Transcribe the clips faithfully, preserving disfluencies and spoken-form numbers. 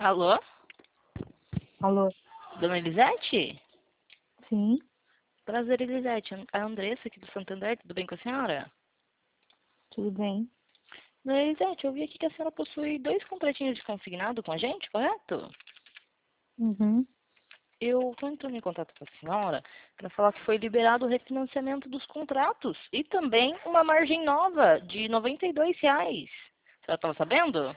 Alô? Alô? Dona Elisete? Sim, Prazer, Elisete. A Andressa aqui do Santander, tudo bem com a senhora? tudo bem. Dona Elisete, eu vi aqui que a senhora possui dois contratinhos de consignado com a gente, correto? Uhum. Eu estou entrando em contato com a senhora para falar que foi liberado o refinanciamento dos contratos e também uma margem nova de noventa e dois reais. A senhora estava sabendo?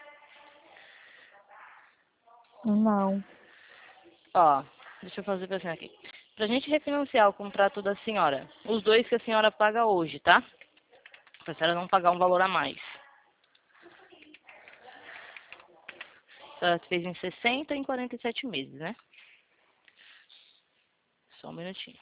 Não. Ó, deixa eu fazer para a senhora aqui. Para a gente refinanciar o contrato da senhora, os dois que a senhora paga hoje, tá? Para a senhora não pagar um valor a mais. A senhora fez em sessenta e em quarenta e sete meses, né? Só um minutinho.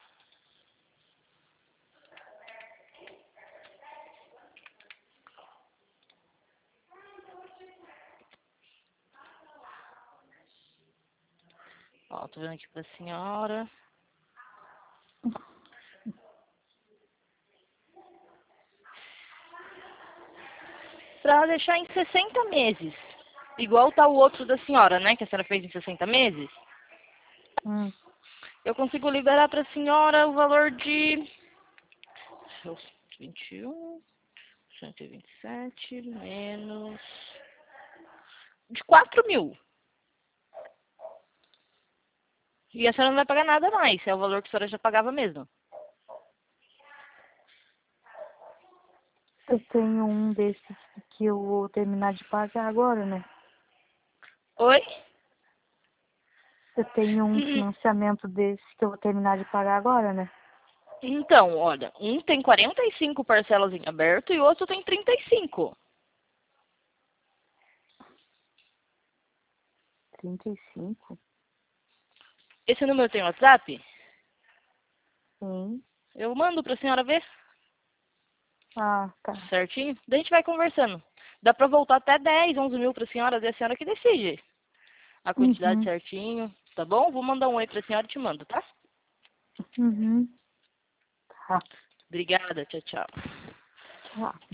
Ó, tô vendo aqui pra senhora. Pra deixar em sessenta meses. Igual tá o outro da senhora, né? Que a senhora fez em sessenta meses. Hum. Eu consigo liberar pra senhora o valor de vinte e um, cento e vinte e sete, menos de quatro mil. E a senhora não vai pagar nada mais. É o valor que a senhora já pagava mesmo. Eu tenho um desses que eu vou terminar de pagar agora, né? Oi? Eu tenho um Hum, financiamento desse que eu vou terminar de pagar agora, né? Então, olha, um tem quarenta e cinco parcelas em aberto e o outro tem trinta e cinco. Trinta e cinco. Esse número tem WhatsApp? Sim. Eu mando pra senhora ver Ah, tá. certinho. Daí a gente vai conversando. Dá pra voltar até dez, onze mil pra senhora, daí a senhora que decide a quantidade Uhum. certinho, tá bom? Vou mandar um oi pra senhora e te mando, tá? Uhum. Tá. Obrigada, tchau, tchau. Tchau.